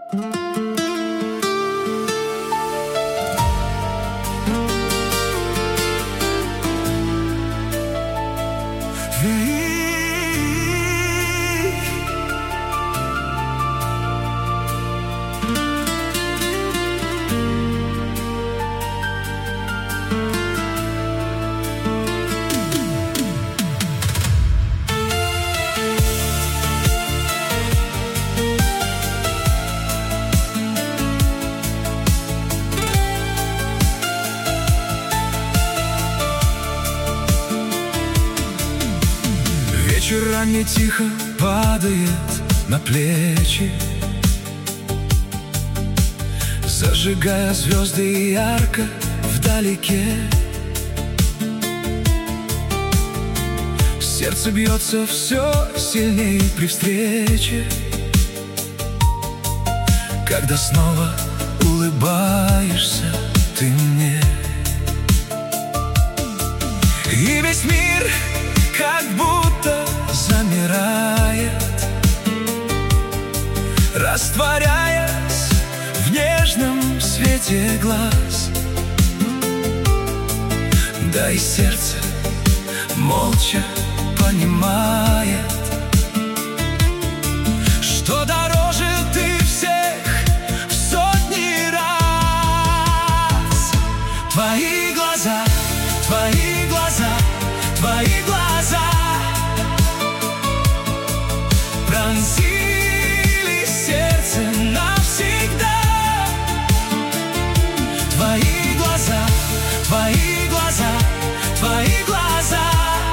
Вечерами тихо падает на плечи, зажигая звезды ярко вдалеке. Сердце бьется все сильнее при встрече, когда снова улыбаешься ты мне. И весь мир как будто замирает, растворяясь в нежном свете глаз. Да и сердце молча понимает, что дороже ты всех в сотни раз. Твои глаза, твои глаза, твои глаза пронзили сердце навсегда. Твои глаза, твои глаза, твои глаза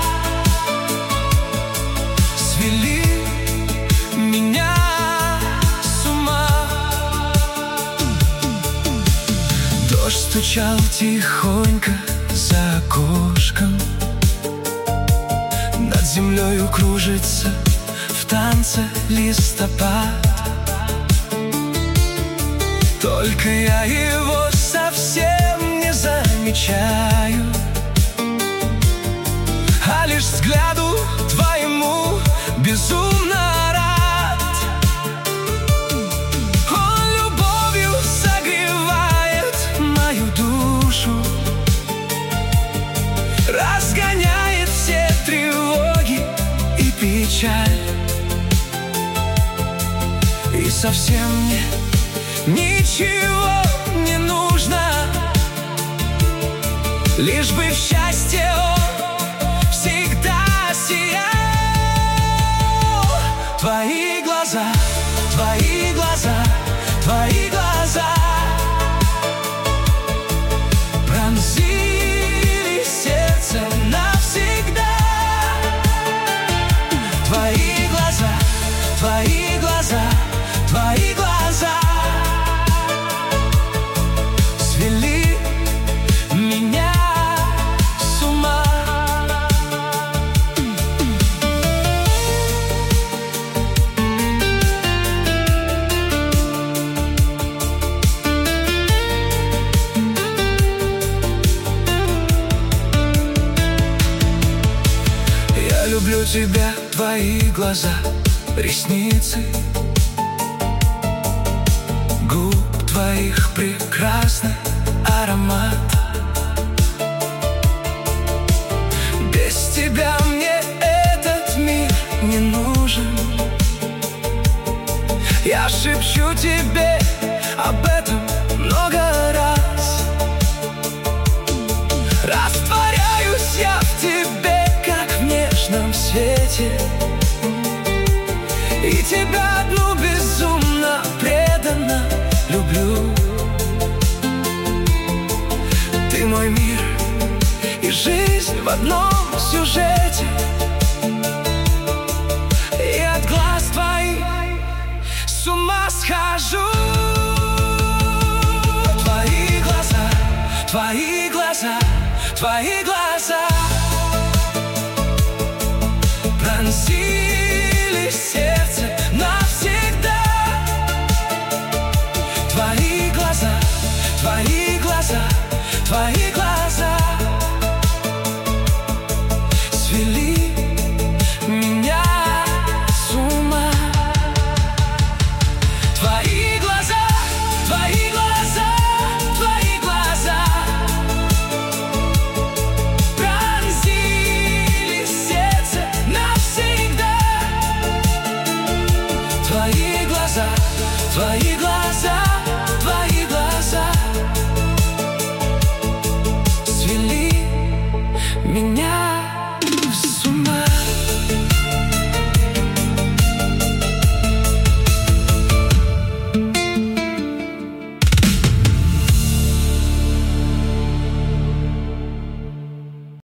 свели меня с ума. Дождь стучал тихонько за окошком, над землею кружится в танце листопад. Только я его совсем не замечаю, а лишь взгляду твоему безумно рад. Он любовью согревает мою душу, разгоняет все тревоги и печаль. И совсем мне ничего не нужно, лишь бы в счастье он всегда сиял. Твои глаза, твои глаза, твои глаза пронзили сердце навсегда. Твои глаза, твои глаза, твои глаза свели меня с ума. Я люблю тебя, твои глаза, ресницы губ твоих прекрасный аромат. Без тебя мне этот мир не нужен. Я шепчу тебе об этом много раз. Растворяюсь я в тебе, как в нежном свете, и тебя одну безумно преданно люблю. Ты мой мир и жизнь в одном сюжете, и от глаз твоих с ума схожу. Твои глаза, твои глаза, твои глаза